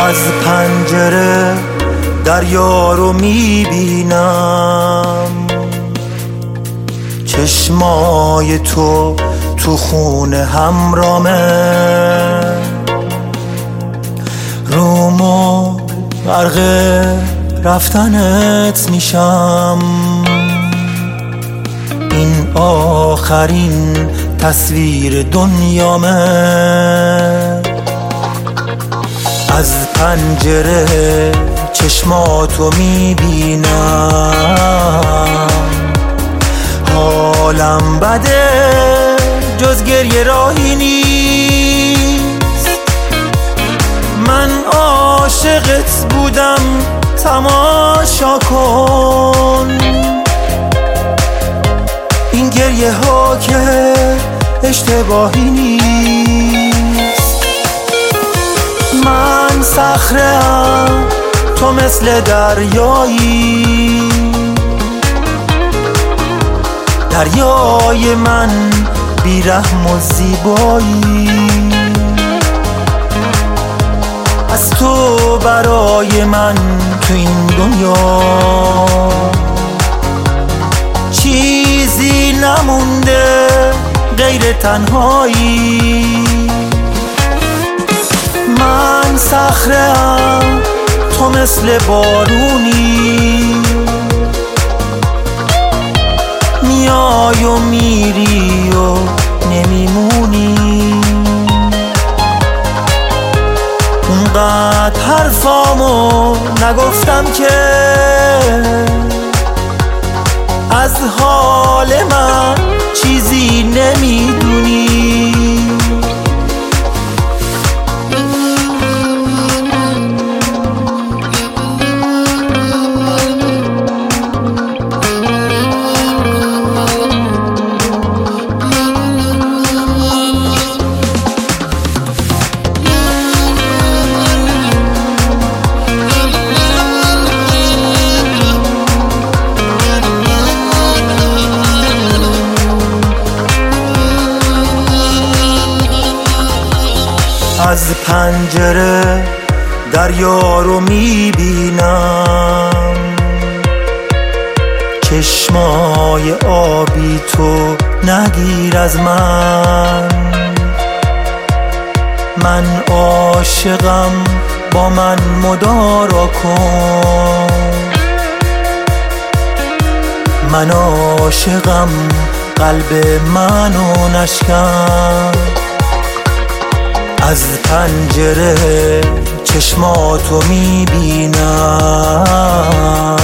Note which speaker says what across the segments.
Speaker 1: از پنجره دریا رو میبینم، چشمای تو تو خونه همرامه، رومو غرق رفتنت میشم. این آخرین تصویر دنیامه، از پنجره چشماتو میبینم، حالم بده جز گریه راهی نیست. من عاشقت بودم تماشا کن، این گریه ها که اشتباهی نیست. من صخره‌ام تو مثل دریایی، دریای من بیرحم و زیبایی. از تو برای من تو این دنیا چیزی نمونده غیر تنهایی. من صخره‌ام تو مثل بارونی، میای و میری و نمیمونی. اونقدر حرفامو نگفتم که از حال من چیزی نمیدونی. از پنجره دریا رو میبینم، چشمای آبی تو نگیر از من. من عاشقم با من مدارا کن، من عاشقم قلب منو نشکن. از پنجره چشماتو میبینم،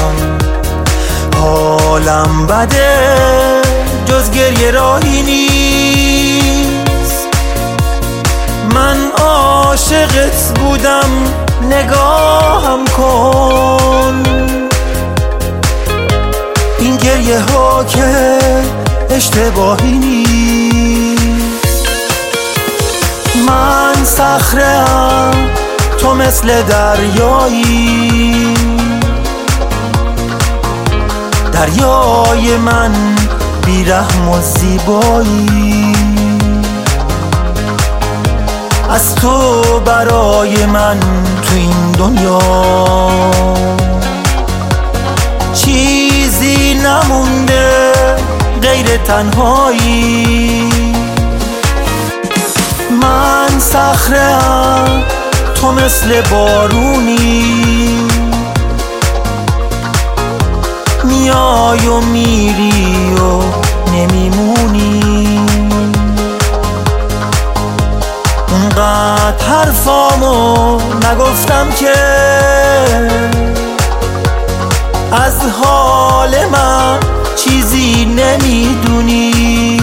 Speaker 1: حالم بده جز گریه راهی نیست. من عاشقت بودم نگاهم کن، این گریه ها که اشتباهی نیست. من صخره‌ام تو مثل دریایی، دریای من بیرحم و زیبایی. از تو برای من تو این دنیا چیزی نمونده غیر تنهایی. من صخره‌ام تو مثل بارونی، میای و میری و نمیمونی. اونقدر حرفامو نگفتم که از حال من چیزی نمیدونی.